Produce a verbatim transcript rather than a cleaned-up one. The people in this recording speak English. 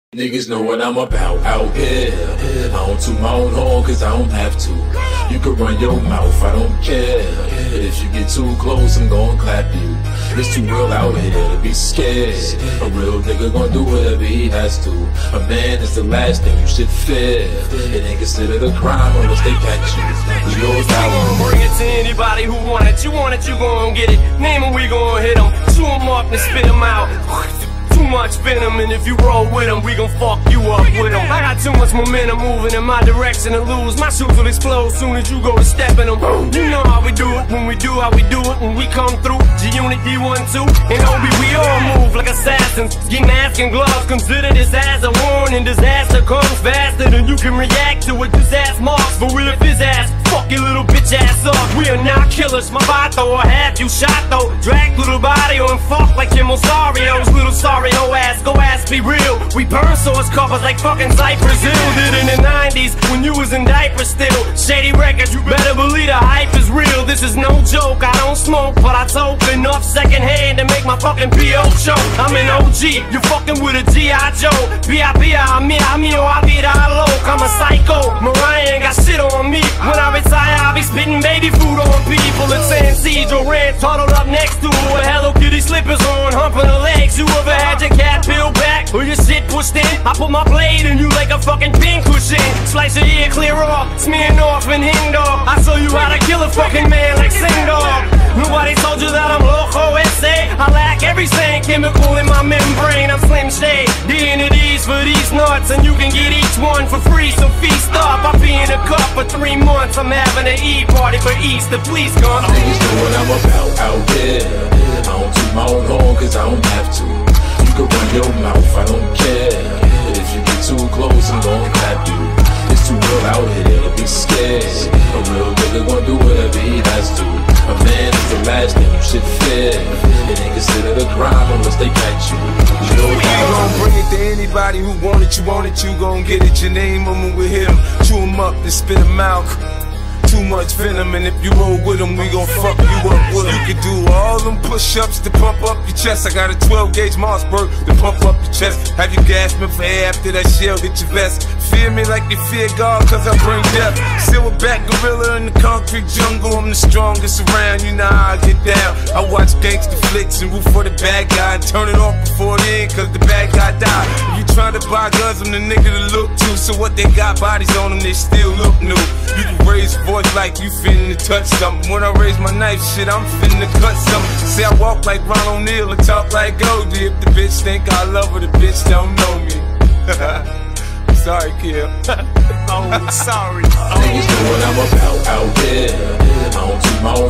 Niggas know what I'm about out here. I don't toot my own horn cause I don't have to. You can run your mouth, I don't care. But if you get too close, I'm gon' clap you. It's too real out here to be scared. A real nigga gon' do whatever he has to. A man is the last thing you should fear. It ain't considered a crime unless they catch you. Cause yours out. Bring it to anybody who want it. You want it, you gon' get it. Name them, we gon' hit them. Chew them up and spit them out. Too much venom, and if you roll with them, we gon' fuck you up with them. I got too much momentum moving in my direction to lose. My shoes will explode soon as you go to step in them. You know how we do it, when we do how we do it, when we come through. G-Unit, D one two, and O B, we all move like assassins. Get mask and gloves, consider this as a warning. Disaster comes faster than you can react to it. This ass marks, but we if his ass, fuck your little bitch ass up. We are not killers, my vato, or half you shot though. Drag through the body or fuck like Kim Osario's little sorry. No ass, go ass, be real. We burn source covers like fucking Cypress Hill did in the nineties when you was in diapers still. Shady records, you better believe the hype is real. This is no joke, I don't smoke, but I toke enough second hand to make my fucking P O show. I'm an O G, you fucking with a G I Joe. B I B I, me, I mean, I be the loc. I'm a psycho, Mariah ain't got shit on me. When I retire, I'll be spitting baby food on people. It's San Cedro Ranch, huddled up next to her with Hello Kitty slippers on, humping her legs. You ever had your cat peeled back or your shit pushed in? I put my blade in you like a fucking pin cushion. Slice your ear clear off, smearing off and hang dog. I show you how to kill a fucking man like Sing Dog. Nobody told you that I'm loco S A. I lack every sane chemical in my membrane. I'm Slim Shady, D N Ds for these nuts, and you can get each one for free, so feast up. I'll be in a cup for three months. I'm having an E-party for Easter, please come. Niggas know what I'm about out here. I don't toot my own horn cause I don't have to. You can run your mouth, I don't care. But if you get too close, I'm gon' clap you. It's too real out here to be scared. A real nigga gon' do whatever he has to. A man is the last thing you should fear. It ain't considered a crime unless they catch you. You gon' bring it to anybody who want it, you want it, you gon' get it. Your name them when we hit them. Chew them up and spit them out. Too much venom, and if you roll with them, we gon' fuck you up with them. You can do all them push-ups to pump up your chest. I got a twelve gauge Mossberg to pump up your chest. Have you gasping for air after that shell hit your vest. Fear me like you fear God, cause I bring death. Silverback gorilla in the concrete jungle. I'm the strongest around, you know how I get down. I watch gangster flicks and root for the bad guy and turn it off before the end, cause the bad guy died. If you trying to buy guns, I'm the nigga to look to. So what they got bodies on them, they still look new. You can raise your voice like you finna touch something. When I raise my knife, shit, I'm finna cut something. Say I walk like Ron O'Neal and talk like Goldie. If the bitch think I love her, the bitch don't know me. I'm sorry, Kill. Oh, sorry. Niggas know what I'm about out here. I don't toot my own